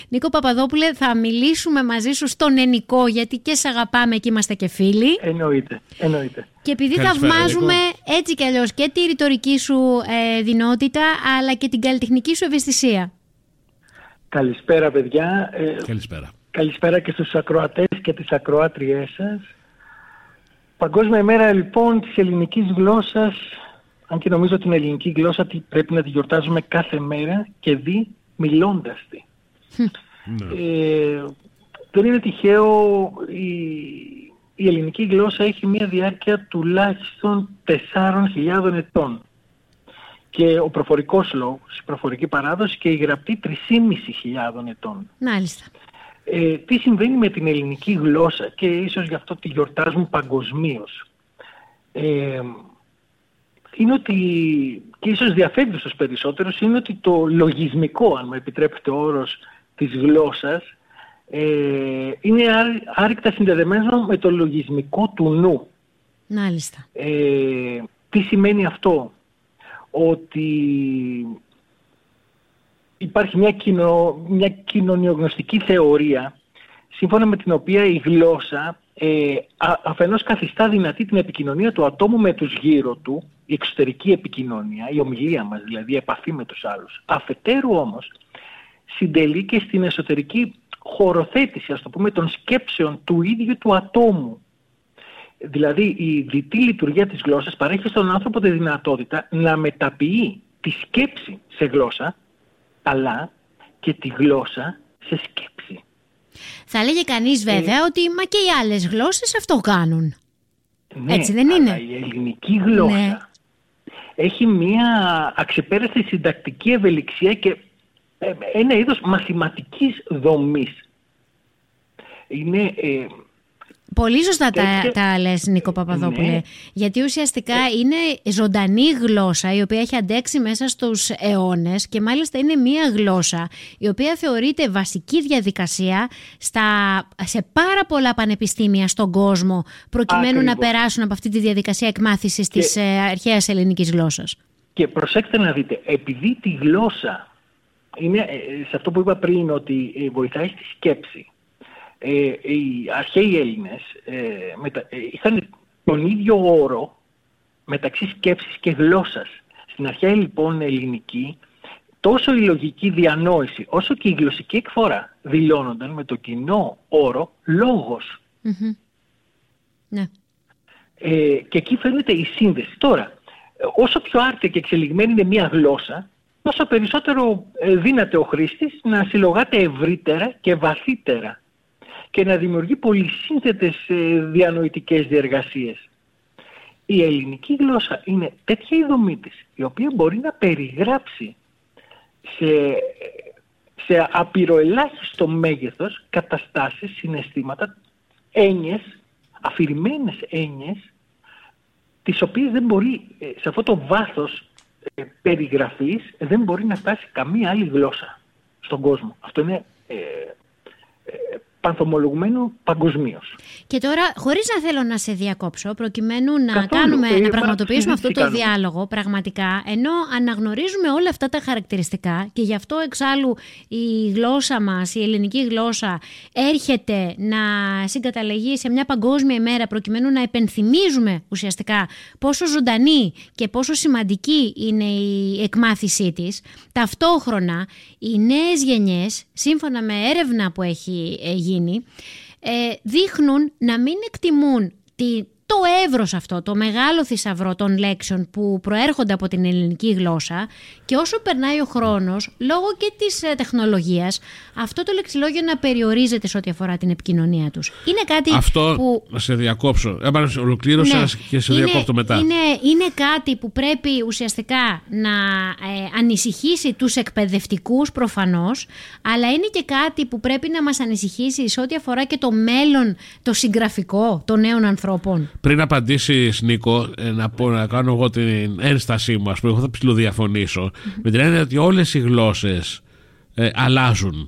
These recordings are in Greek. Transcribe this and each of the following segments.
Νίκο Παπαδόπουλε, θα μιλήσουμε μαζί σου στον Ενικό, γιατί και σε αγαπάμε και είμαστε και φίλοι. Εννοείται. Και επειδή Καλησπέρα, θαυμάζουμε Νίκο. έτσι κι αλλιώς και τη ρητορική σου δυνότητα, αλλά και την καλλιτεχνική σου ευαισθησία. Καλησπέρα, παιδιά. Καλησπέρα. Καλησπέρα και στους ακροατές και τις ακροάτριές σας. Παγκόσμια ημέρα λοιπόν της ελληνικής γλώσσας, αν και νομίζω την ελληνική γλώσσα πρέπει να τη γιορτάζουμε κάθε μέρα και μιλώντας τη. Δεν είναι τυχαίο, η ελληνική γλώσσα έχει μια διάρκεια τουλάχιστον 4.000 ετών. Και ο προφορικός λόγος, η προφορική παράδοση και η γραπτή 3.500 ετών. Μάλιστα. Τι συμβαίνει με την ελληνική γλώσσα και ίσως γι' αυτό τη γιορτάζουν παγκοσμίως. Είναι ότι, και ίσως διαφεύγει στους περισσότερους, είναι ότι το λογισμικό, αν μου επιτρέπετε ο όρος, της γλώσσας είναι άρρηκτα συνδεδεμένο με το λογισμικό του νου. Μάλιστα. Τι σημαίνει αυτό? Ότι υπάρχει μια κοινωνιογνωστική θεωρία σύμφωνα με την οποία η γλώσσα αφενός καθιστά δυνατή την επικοινωνία του ατόμου με τους γύρω του, η εξωτερική επικοινωνία, η ομιλία μας δηλαδή, η επαφή με τους άλλους. Αφετέρου όμως συντελεί και στην εσωτερική χωροθέτηση, ας το πούμε, των σκέψεων του ίδιου του ατόμου. Δηλαδή η δυτή λειτουργία της γλώσσας παρέχει στον άνθρωπο τη δυνατότητα να μεταποιεί τη σκέψη σε γλώσσα, αλλά και τη γλώσσα σε σκέψη. Θα έλεγε κανείς βέβαια ότι μα και οι άλλες γλώσσες αυτό κάνουν. Ναι, έτσι δεν είναι? Η ελληνική γλώσσα ναι. έχει μια αξεπέραστη συντακτική ευελιξία και ένα είδος μαθηματικής δομής. Είναι... Πολύ σωστά τα λες, Νίκο Παπαδόπουλε. Ναι. Γιατί ουσιαστικά είναι ζωντανή γλώσσα η οποία έχει αντέξει μέσα στους αιώνες και μάλιστα είναι μία γλώσσα η οποία θεωρείται βασική διαδικασία σε πάρα πολλά πανεπιστήμια στον κόσμο προκειμένου να περάσουν από αυτή τη διαδικασία εκμάθησης της αρχαίας ελληνικής γλώσσας. Και προσέξτε να δείτε, επειδή τη γλώσσα είναι σε αυτό που είπα πριν, ότι βοηθάει στη σκέψη. Οι αρχαίοι Έλληνες είχαν τον ίδιο όρο μεταξύ σκέψης και γλώσσας. Στην αρχαία λοιπόν ελληνική, τόσο η λογική διανόηση όσο και η γλωσσική εκφορά δηλώνονταν με το κοινό όρο λόγος. Mm-hmm. Ναι. Και εκεί φαίνεται η σύνδεση. Τώρα, όσο πιο άρτια και εξελιγμένη είναι μία γλώσσα, τόσο περισσότερο δύναται ο χρήστης να συλλογάται ευρύτερα και βαθύτερα και να δημιουργεί πολυσύνθετες διανοητικές διεργασίες. Η ελληνική γλώσσα είναι τέτοια η δομή της, η οποία μπορεί να περιγράψει σε απειροελάχιστο μέγεθος καταστάσεις, συναισθήματα, έννοιες, αφηρημένες έννοιες, τις οποίες δεν μπορεί, σε αυτό το βάθος περιγραφής, δεν μπορεί να φτάσει καμία άλλη γλώσσα στον κόσμο. Αυτό είναι πανθομολογουμένο παγκοσμίως. Και τώρα, χωρίς να θέλω να σε διακόψω, προκειμένου να πραγματοποιήσουμε αυτό το διάλογο πραγματικά, ενώ αναγνωρίζουμε όλα αυτά τα χαρακτηριστικά και γι' αυτό εξάλλου η γλώσσα μας, η ελληνική γλώσσα, έρχεται να συγκαταλεγεί σε μια παγκόσμια ημέρα προκειμένου να επενθυμίζουμε ουσιαστικά πόσο ζωντανή και πόσο σημαντική είναι η εκμάθησή της, ταυτόχρονα οι νέες γενιές, σύμφωνα με έρευνα που έχει γίνει, δείχνουν να μην εκτιμούν το εύρος αυτό, το μεγάλο θησαυρό των λέξεων που προέρχονται από την ελληνική γλώσσα, και όσο περνάει ο χρόνος, λόγω και της τεχνολογίας, αυτό το λεξιλόγιο να περιορίζεται σε ό,τι αφορά την επικοινωνία τους. Είναι κάτι αυτό που... να σε διακόψω. Ολοκλήρωσα, ναι, και σε διακόπτω μετά. Είναι κάτι που πρέπει ουσιαστικά να ανησυχήσει τους εκπαιδευτικούς προφανώς, αλλά είναι και κάτι που πρέπει να μας ανησυχήσει σε ό,τι αφορά και το μέλλον, το συγγραφικό των νέων ανθρώπων. Πριν απαντήσεις, Νίκο, να κάνω εγώ την ένστασή μου, εγώ θα ψιλοδιαφωνήσω με την έννοια ότι όλες οι γλώσσες αλλάζουν.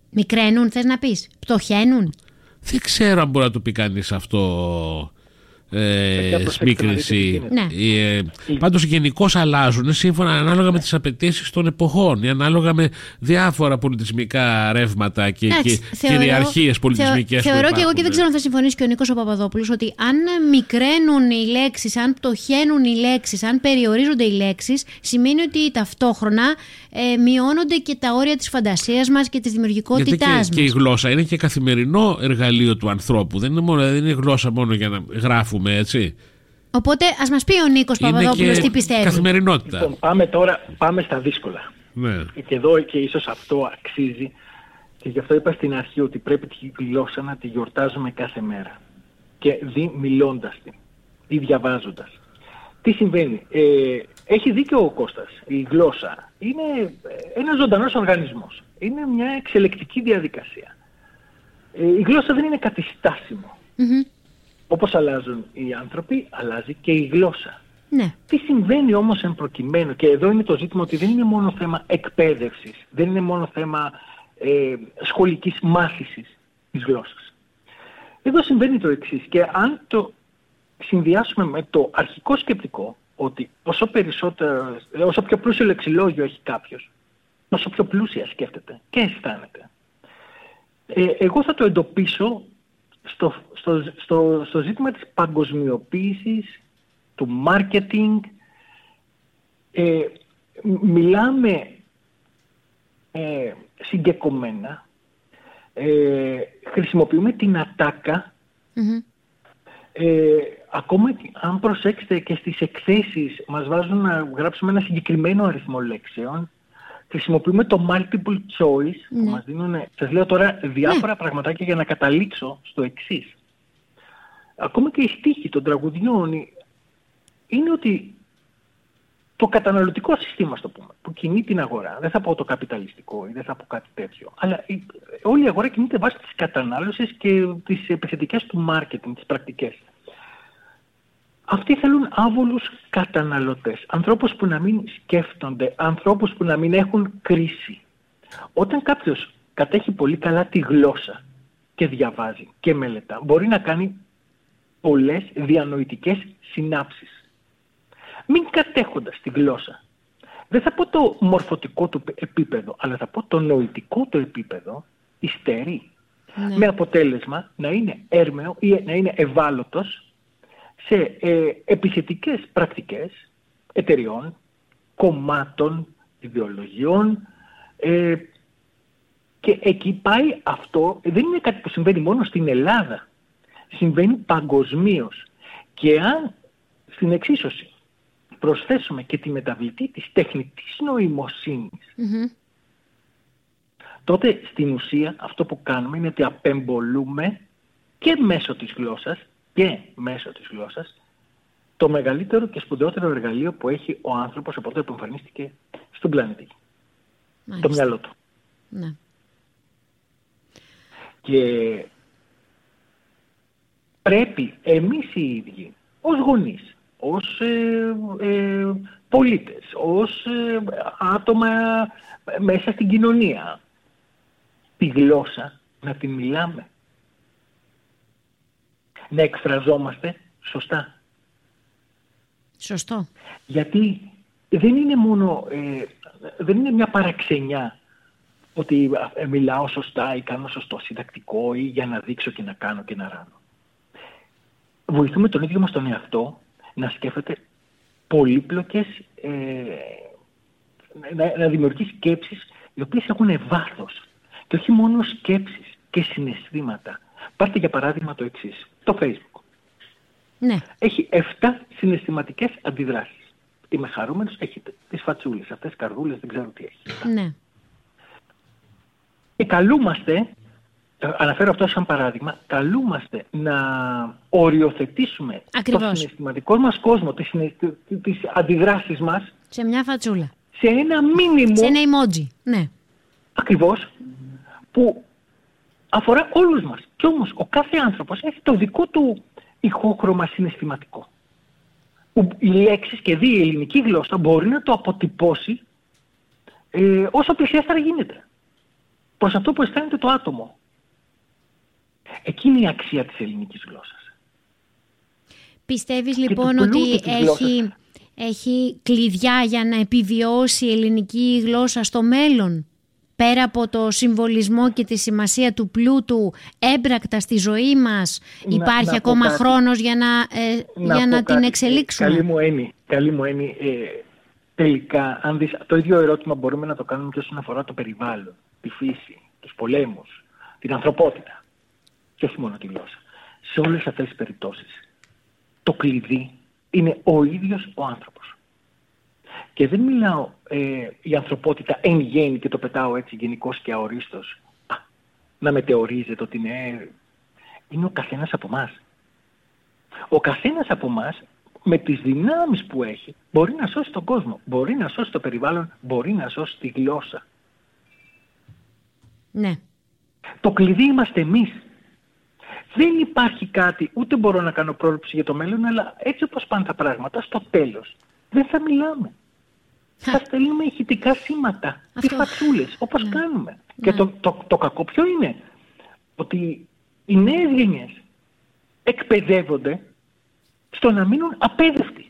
Μικραίνουν, θες να πεις, πτωχαίνουν? Δεν ξέρω αν μπορεί να το πει κανείς αυτό σμίκριση. Πάντως γενικώς αλλάζουν σύμφωνα ανάλογα με τις απαιτήσεις των εποχών ή ανάλογα με διάφορα πολιτισμικά ρεύματα και κυριαρχίες πολιτισμικές. Θεωρώ και εγώ, και δεν ξέρω αν θα συμφωνήσει και ο Νίκος ο Παπαδόπουλος, ότι αν μικραίνουν οι λέξεις, αν πτωχαίνουν οι λέξεις, αν περιορίζονται οι λέξεις, σημαίνει ότι ταυτόχρονα μειώνονται και τα όρια της φαντασίας μας και της δημιουργικότητάς μας. Και η γλώσσα είναι και καθημερινό εργαλείο του ανθρώπου. Δεν είναι γλώσσα μόνο για να γράφουμε, έτσι. Οπότε ας μας πει ο Νίκος Παπαδόπουλος τι πιστεύει. Καθημερινότητα. Λοιπόν, πάμε στα δύσκολα. Ναι. Και εδώ και ίσως αυτό αξίζει, και γι' αυτό είπα στην αρχή ότι πρέπει τη γλώσσα να τη γιορτάζουμε κάθε μέρα. Και μιλώντας την ή διαβάζοντας. Τι συμβαίνει? Έχει δίκιο ο Κώστας. Η γλώσσα είναι ένας ζωντανός οργανισμός. Είναι μια εξελεκτική διαδικασία. Η γλώσσα δεν είναι κάτι στάσιμο. Όπως αλλάζουν οι άνθρωποι, αλλάζει και η γλώσσα. Ναι. Τι συμβαίνει όμως εν προκειμένου? Και εδώ είναι το ζήτημα ότι δεν είναι μόνο θέμα εκπαίδευσης, δεν είναι μόνο θέμα σχολικής μάθησης της γλώσσας. Εδώ συμβαίνει το εξής, και αν το συνδυάσουμε με το αρχικό σκεπτικό ότι όσο πιο πλούσιο λεξιλόγιο έχει κάποιος, όσο πιο πλούσια σκέφτεται και αισθάνεται. Εγώ θα το εντοπίσω στο ζήτημα της παγκοσμιοποίησης, του marketing. Μιλάμε συγκεκομένα, χρησιμοποιούμε την ατάκα. Ακόμα αν προσέξετε και στις εκθέσεις μας βάζουν να γράψουμε ένα συγκεκριμένο αριθμό λέξεων. Χρησιμοποιούμε το multiple choice που μας δίνουν. Σας λέω τώρα διάφορα πραγματάκια για να καταλήξω στο εξής. Ακόμα και οι στίχοι των τραγουδιών είναι ότι το καταναλωτικό σύστημα, στο πούμε, που κινεί την αγορά, δεν θα πω το καπιταλιστικό ή δεν θα πω κάτι τέτοιο, αλλά όλη η αγορά κινείται βάσει της κατανάλωσης και τις επιθετικές του marketing, τις πρακτικές. Αυτοί θέλουν άβολους καταναλωτές, ανθρώπους που να μην σκέφτονται, ανθρώπους που να μην έχουν κρίση. Όταν κάποιος κατέχει πολύ καλά τη γλώσσα και διαβάζει και μελετά, μπορεί να κάνει πολλές διανοητικές συνάψεις. Μην κατέχοντας τη γλώσσα, δεν θα πω το μορφωτικό του επίπεδο, αλλά θα πω το νοητικό του επίπεδο, υστερεί. Ναι. Με αποτέλεσμα να είναι έρμεο ή να είναι ευάλωτος σε επιθετικές πρακτικές εταιριών, κομμάτων, ιδεολογιών, και εκεί πάει αυτό. Δεν είναι κάτι που συμβαίνει μόνο στην Ελλάδα, συμβαίνει παγκοσμίως. Και αν στην εξίσωση προσθέσουμε και τη μεταβλητή της τεχνητής νοημοσύνης, τότε στην ουσία αυτό που κάνουμε είναι ότι απεμπολούμε και μέσω της γλώσσας το μεγαλύτερο και σπουδαιότερο εργαλείο που έχει ο άνθρωπος από τότε που εμφανίστηκε στον πλανήτη. Το μυαλό του. Ναι. Και πρέπει εμείς οι ίδιοι, ως γονείς, ως πολίτες, ως άτομα μέσα στην κοινωνία, τη γλώσσα να τη μιλάμε. Να εκφραζόμαστε σωστά. Σωστό. Γιατί δεν είναι μόνο, δεν είναι μια παραξενιά ότι μιλάω σωστά ή κάνω σωστό συντακτικό ή για να δείξω και να κάνω και να ράνω. Βοηθούμε τον ίδιο μας τον εαυτό να σκέφτεται πολύπλοκες, να δημιουργεί σκέψεις οι οποίες έχουν βάθος και όχι μόνο σκέψεις και συναισθήματα. Πάρτε για παράδειγμα το εξής, το Facebook. Ναι. Έχει 7 συναισθηματικές αντιδράσεις. Είμαι χαρούμενος, έχει τις φατσούλες, αυτές καρδούλες, δεν ξέρω τι έχει. Ναι. Και καλούμαστε, αναφέρω αυτό σαν παράδειγμα, καλούμαστε να οριοθετήσουμε το συναισθηματικό μας κόσμο, τις αντιδράσεις μας σε μια φατσούλα. Σε ένα μήνυμο. Σε ένα emoji, ναι. Ακριβώς, που αφορά όλους μας. Κι όμως ο κάθε άνθρωπος έχει το δικό του ηχόχρωμα συναισθηματικό. Οι λέξεις και η ελληνική γλώσσα μπορεί να το αποτυπώσει όσο πλησιάστερα γίνεται. Προς αυτό που αισθάνεται το άτομο. Εκείνη η αξία της ελληνικής γλώσσας. Πιστεύεις λοιπόν ότι έχει κλειδιά για να επιβιώσει η ελληνική γλώσσα στο μέλλον? Πέρα από το συμβολισμό και τη σημασία του πλούτου έμπρακτα στη ζωή μας, υπάρχει ακόμα χρόνος για να την εξελίξουμε? Καλή μου Έννη, τελικά, αν δεις, το ίδιο ερώτημα μπορούμε να το κάνουμε και όσον αφορά το περιβάλλον, τη φύση, τους πολέμους, την ανθρωπότητα και όχι μόνο τη γλώσσα. Σε όλες αυτές τις περιπτώσεις, το κλειδί είναι ο ίδιος ο άνθρωπος. Και δεν μιλάω η ανθρωπότητα εν γέννη και το πετάω έτσι γενικώς και αορίστος, να μετεωρίζεται ότι είναι ο καθένας από εμάς. Ο καθένας από εμάς με τις δυνάμεις που έχει μπορεί να σώσει τον κόσμο, μπορεί να σώσει το περιβάλλον, μπορεί να σώσει τη γλώσσα. Ναι. Το κλειδί είμαστε εμείς. Δεν υπάρχει κάτι, ούτε μπορώ να κάνω πρόβλεψη για το μέλλον, αλλά έτσι όπως πάνε τα πράγματα, στο τέλος δεν θα μιλάμε. Θα στέλνουμε ηχητικά σήματα ή φατσούλες, όπως κάνουμε. Και το κακό ποιο είναι? Ότι οι νέες γενιές εκπαιδεύονται στο να μείνουν απέδευτοι.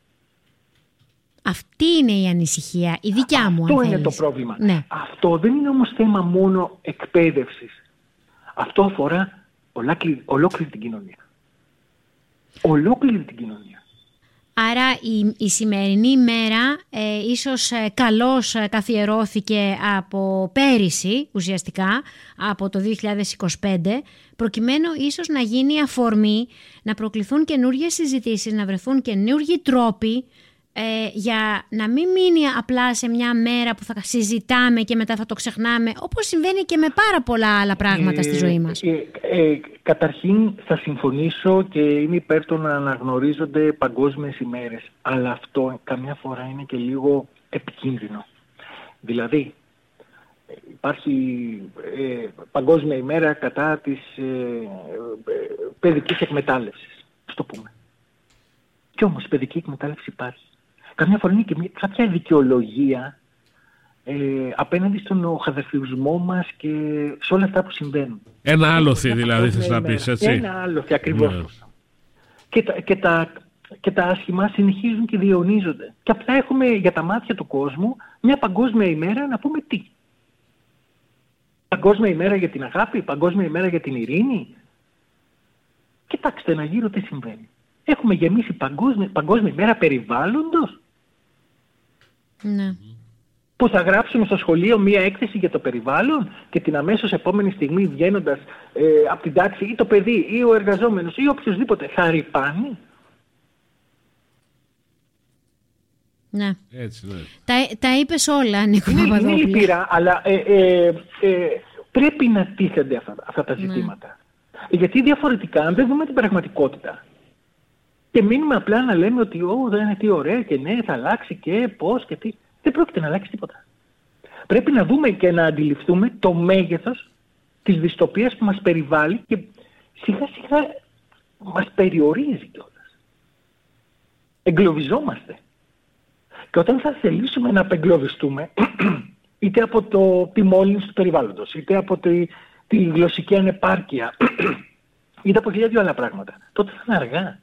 Αυτή είναι η ανησυχία, η δικιά μου. Αυτό είναι το πρόβλημα. Ναι. Αυτό δεν είναι όμως θέμα μόνο εκπαίδευσης. Αυτό αφορά ολόκληρη την κοινωνία. Ολόκληρη την κοινωνία. Άρα η σημερινή ημέρα ίσως καλώς καθιερώθηκε από πέρυσι, ουσιαστικά, από το 2025, προκειμένου ίσως να γίνει αφορμή να προκληθούν καινούργιες συζητήσεις, να βρεθούν καινούργιοι τρόποι για να μην μείνει απλά σε μια μέρα που θα συζητάμε και μετά θα το ξεχνάμε, όπως συμβαίνει και με πάρα πολλά άλλα πράγματα στη ζωή μας. Καταρχήν θα συμφωνήσω και είμαι υπέρ το να αναγνωρίζονται παγκόσμιες ημέρες, αλλά αυτό καμιά φορά είναι και λίγο επικίνδυνο. Δηλαδή υπάρχει παγκόσμια ημέρα κατά της παιδικής εκμετάλλευσης, ας το πούμε. Κι όμως η παιδική εκμετάλλευση υπάρχει. Καμιά φορά είναι και κάποια δικαιολογία απέναντι στον οχαδερφισμό μας και σε όλα αυτά που συμβαίνουν. Ένα άλοθη δηλαδή θες να πεις, έτσι? Ένα άλοθη ακριβώς. Ναι. Και τα άσχημα συνεχίζουν και διαιωνίζονται. Και απλά έχουμε για τα μάτια του κόσμου μια παγκόσμια ημέρα να πούμε τι? Παγκόσμια ημέρα για την αγάπη, παγκόσμια ημέρα για την ειρήνη. Κοιτάξτε να γύρω τι συμβαίνει. Έχουμε γεμίσει παγκόσμια ημέρα περιβάλλοντος. Ναι. Που θα γράψουμε στο σχολείο μία έκθεση για το περιβάλλον και την αμέσως επόμενη στιγμή βγαίνοντας από την τάξη ή το παιδί ή ο εργαζόμενος ή οποιοσδήποτε θα ρυπάνει. Ναι. Έτσι, ναι. Τα είπες όλα, Νίκο Παπαδόπουλε. Είναι λυπηρά, αλλά πρέπει να τίθενται αυτά τα ζητήματα. Ναι. Γιατί διαφορετικά, αν δεν δούμε την πραγματικότητα και μείνουμε απλά να λέμε ότι δεν είναι τι ωραία και ναι, θα αλλάξει και πώς και τι, δεν πρόκειται να αλλάξει τίποτα. Πρέπει να δούμε και να αντιληφθούμε το μέγεθος της δυστοπίας που μας περιβάλλει και σιγά σιγά μας περιορίζει κιόλας. Εγκλωβιζόμαστε. Και όταν θα θελήσουμε να απεγκλωβιστούμε, είτε από τη μόλυνση του περιβάλλοντος, είτε από τη γλωσσική ανεπάρκεια, είτε από 1000 άλλα πράγματα, τότε θα είναι αργά.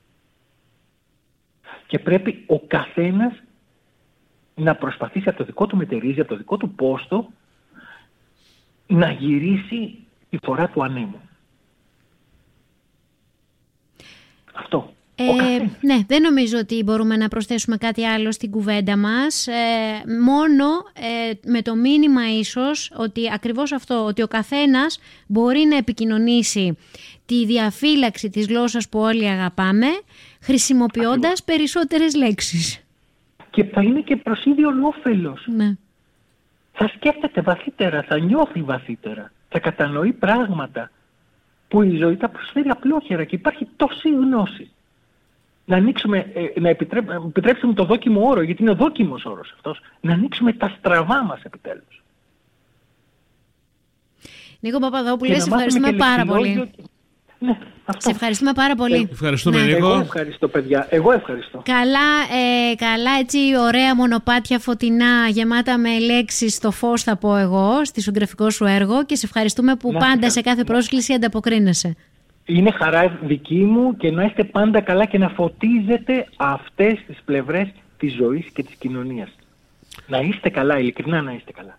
Και πρέπει ο καθένας να προσπαθήσει από το δικό του μετερίζει, από το δικό του πόστο, να γυρίσει τη φορά του ανέμου. Αυτό. Ναι, δεν νομίζω ότι μπορούμε να προσθέσουμε κάτι άλλο στην κουβέντα μας, μόνο με το μήνυμα ίσως ότι ακριβώς αυτό, ότι ο καθένας μπορεί να επικοινωνήσει τη διαφύλαξη της γλώσσας που όλοι αγαπάμε χρησιμοποιώντας περισσότερες λέξεις. Και θα είναι και προς ίδιο όφελος. Ναι. Θα σκέφτεται βαθύτερα, θα νιώθει βαθύτερα, θα κατανοεί πράγματα που η ζωή τα προσφέρει απλόχερα και υπάρχει τόση γνώση. Να ανοίξουμε, να επιτρέψουμε το δόκιμο όρο, γιατί είναι ο δόκιμος όρος αυτός, να ανοίξουμε τα στραβά μας επιτέλους. Νίκο Παπαδόπουλε, σε ευχαριστούμε πάρα πολύ. Ναι, αυτό. Σε ευχαριστούμε πάρα πολύ. Ευχαριστούμε, Νίκο. Εγώ ευχαριστώ, παιδιά. Εγώ ευχαριστώ. Καλά έτσι ωραία μονοπάτια φωτεινά γεμάτα με λέξεις στο φως, θα πω εγώ, στο συγγραφικό σου έργο, και σε ευχαριστούμε που πάντα σε κάθε πρόσκληση ανταποκρίνεσαι. Είναι χαρά δική μου και να είστε πάντα καλά και να φωτίζετε αυτές τις πλευρές της ζωής και της κοινωνίας. Να είστε καλά, ειλικρινά να είστε καλά.